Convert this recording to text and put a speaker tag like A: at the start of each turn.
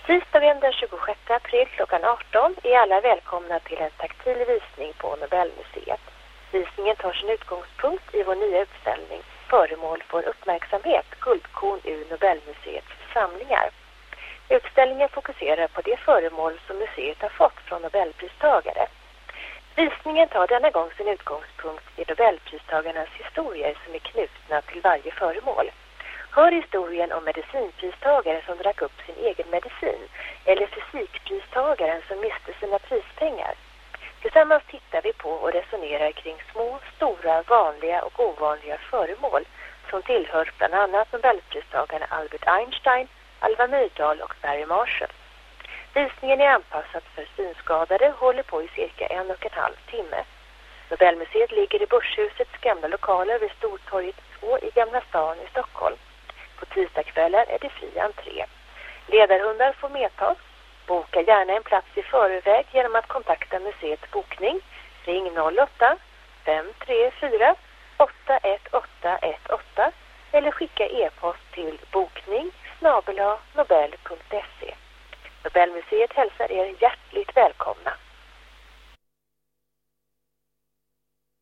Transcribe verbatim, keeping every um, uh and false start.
A: Tisdagen den tjugosjätte april klockan arton är alla välkomna till en taktil visning på Nobelmuseet. Visningen tar sin utgångspunkt i vår nya utställning Föremål för uppmärksamhet, guldkorn ur Nobelmuseets samlingar. Utställningen fokuserar på de föremål som museet har fått från Nobelpristagare. Visningen tar denna gång sin utgångspunkt i Nobelpristagarnas historier som är knutna till varje föremål. Hör historien om medicinpristagaren som drack upp sin egen medicin eller fysikpristagaren som miste sina prispengar. Tillsammans tittar vi på och resonerar kring små, stora, vanliga och ovanliga föremål som tillhör bland annat Nobelpristagarna Albert Einstein, Alva Myrdal och Barry Marshall. Visningen är anpassad för synskadade och håller på i cirka en och en halv timme. Nobelmuseet ligger i Börshusets gamla lokaler vid Stortorget två i Gamla stan i Stockholm. På tisdagskvällar är det fri entré. Ledarhundar får medtas. Boka gärna en plats i förväg genom att kontakta museets bokning. Ring noll åtta fem tre fyra åtta ett åtta ett åtta eller skicka e-post till bokning snabel-a nobel punkt se. Nobelmuseet hälsar er hjärtligt välkomna.